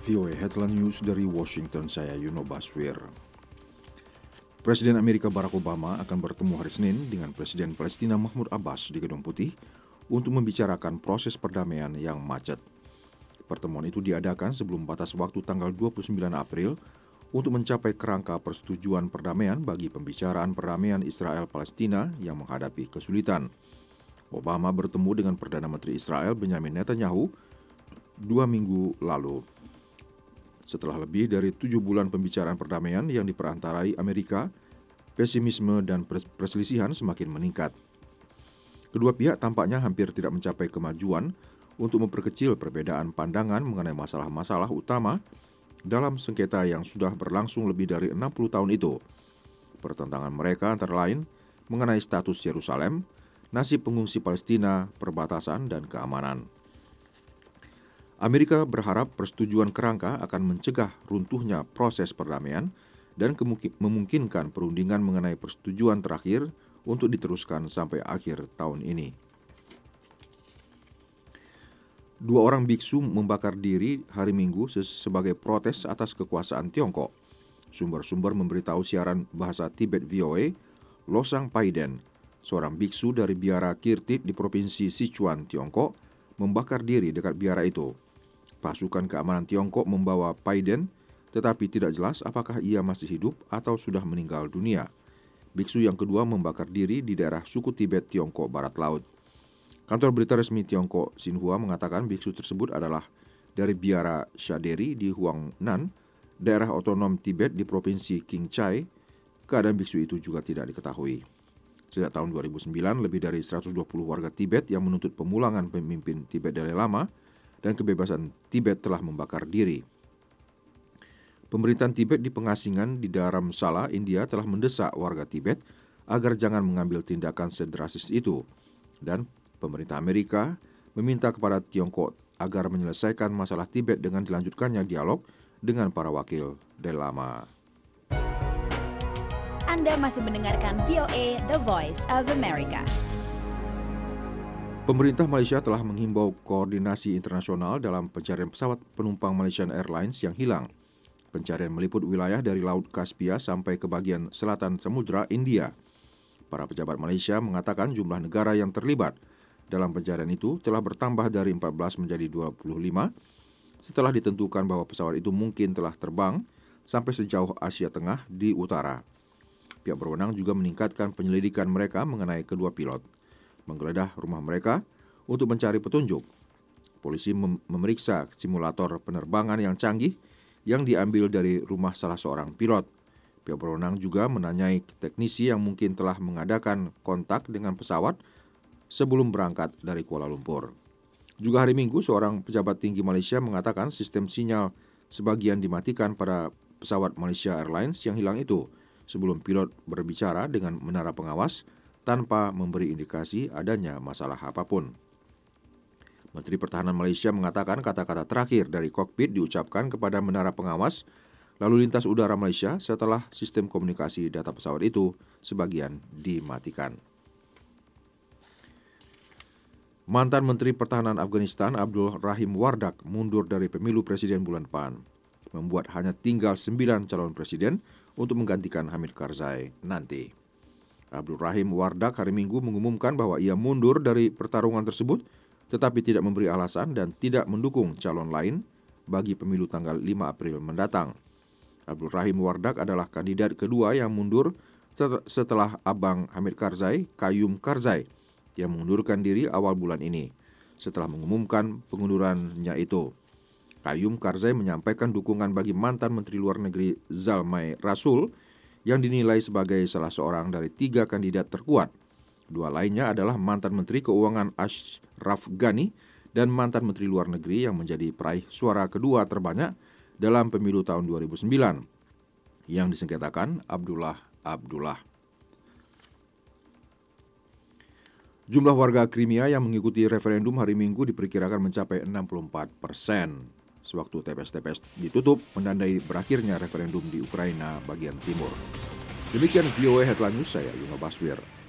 VOA Headline News dari Washington, saya Yuno Baswir. Presiden Amerika Barack Obama akan bertemu hari Senin dengan Presiden Palestina Mahmud Abbas di Gedung Putih untuk membicarakan proses perdamaian yang macet. Pertemuan itu diadakan sebelum batas waktu tanggal 29 April untuk mencapai kerangka persetujuan perdamaian bagi pembicaraan perdamaian Israel-Palestina yang menghadapi kesulitan. Obama bertemu dengan Perdana Menteri Israel Benjamin Netanyahu 2 minggu lalu. Setelah lebih dari 7 bulan pembicaraan perdamaian yang diperantarai Amerika, pesimisme dan perselisihan semakin meningkat. Kedua pihak tampaknya hampir tidak mencapai kemajuan untuk memperkecil perbedaan pandangan mengenai masalah-masalah utama dalam sengketa yang sudah berlangsung lebih dari 60 tahun itu. Pertentangan mereka antara lain mengenai status Yerusalem, nasib pengungsi Palestina, perbatasan, dan keamanan. Amerika berharap persetujuan kerangka akan mencegah runtuhnya proses perdamaian dan memungkinkan perundingan mengenai persetujuan terakhir untuk diteruskan sampai akhir tahun ini. 2 orang biksu membakar diri hari Minggu sebagai protes atas kekuasaan Tiongkok. Sumber-sumber memberitahu siaran bahasa Tibet VOA, Losang Paiden, seorang biksu dari biara Kirtit di Provinsi Sichuan, Tiongkok, membakar diri dekat biara itu. Pasukan keamanan Tiongkok membawa Paiden, tetapi tidak jelas apakah ia masih hidup atau sudah meninggal dunia. Biksu yang kedua membakar diri di daerah suku Tibet Tiongkok Barat Laut. Kantor berita resmi Tiongkok Xinhua mengatakan biksu tersebut adalah dari biara Shaderi di Huangnan, daerah otonom Tibet di Provinsi Qinghai. Keadaan biksu itu juga tidak diketahui. Sejak tahun 2009, lebih dari 120 warga Tibet yang menuntut pemulangan pemimpin Tibet Dalai Lama dan kebebasan Tibet telah membakar diri. Pemerintahan Tibet di pengasingan di Dharamsala, India telah mendesak warga Tibet agar jangan mengambil tindakan sedrastis itu. Dan pemerintah Amerika meminta kepada Tiongkok agar menyelesaikan masalah Tibet dengan dilanjutkannya dialog dengan para wakil Dalai Lama. Anda masih mendengarkan VOA, The Voice of America. Pemerintah Malaysia telah menghimbau koordinasi internasional dalam pencarian pesawat penumpang Malaysian Airlines yang hilang. Pencarian meliput wilayah dari Laut Kaspia sampai ke bagian selatan Samudra India. Para pejabat Malaysia mengatakan jumlah negara yang terlibat dalam pencarian itu telah bertambah dari 14 menjadi 25 setelah ditentukan bahwa pesawat itu mungkin telah terbang sampai sejauh Asia Tengah di utara. Pihak berwenang juga meningkatkan penyelidikan mereka mengenai kedua pilot, menggeledah rumah mereka untuk mencari petunjuk. Polisi memeriksa simulator penerbangan yang canggih yang diambil dari rumah salah seorang pilot. Pihak berwenang juga menanyai teknisi yang mungkin telah mengadakan kontak dengan pesawat sebelum berangkat dari Kuala Lumpur. Juga hari Minggu, seorang pejabat tinggi Malaysia mengatakan sistem sinyal sebagian dimatikan pada pesawat Malaysia Airlines yang hilang itu sebelum pilot berbicara dengan menara pengawas tanpa memberi indikasi adanya masalah apapun. Menteri Pertahanan Malaysia mengatakan kata-kata terakhir dari kokpit diucapkan kepada menara pengawas lalu lintas udara Malaysia setelah sistem komunikasi data pesawat itu sebagian dimatikan. Mantan Menteri Pertahanan Afghanistan Abdul Rahim Wardak mundur dari pemilu presiden bulan depan, membuat hanya tinggal 9 calon presiden untuk menggantikan Hamid Karzai nanti. Abdul Rahim Wardak hari Minggu mengumumkan bahwa ia mundur dari pertarungan tersebut, tetapi tidak memberi alasan dan tidak mendukung calon lain bagi pemilu tanggal 5 April mendatang. Abdul Rahim Wardak adalah kandidat kedua yang mundur setelah abang Hamid Karzai, Qayyum Karzai, yang mengundurkan diri awal bulan ini. Setelah mengumumkan pengundurannya itu, Qayyum Karzai menyampaikan dukungan bagi mantan Menteri Luar Negeri Zalmay Rasul yang dinilai sebagai salah seorang dari 3 kandidat terkuat. 2 lainnya adalah mantan Menteri Keuangan Ashraf Ghani dan mantan Menteri Luar Negeri yang menjadi peraih suara kedua terbanyak dalam pemilu tahun 2009 yang disengketakan Abdullah Abdullah. Jumlah warga Crimea yang mengikuti referendum hari Minggu diperkirakan mencapai 64%. Sewaktu TPS-TPS ditutup, menandai berakhirnya referendum di Ukraina bagian timur. Demikian VOA Headline News, saya Yuno Baswir.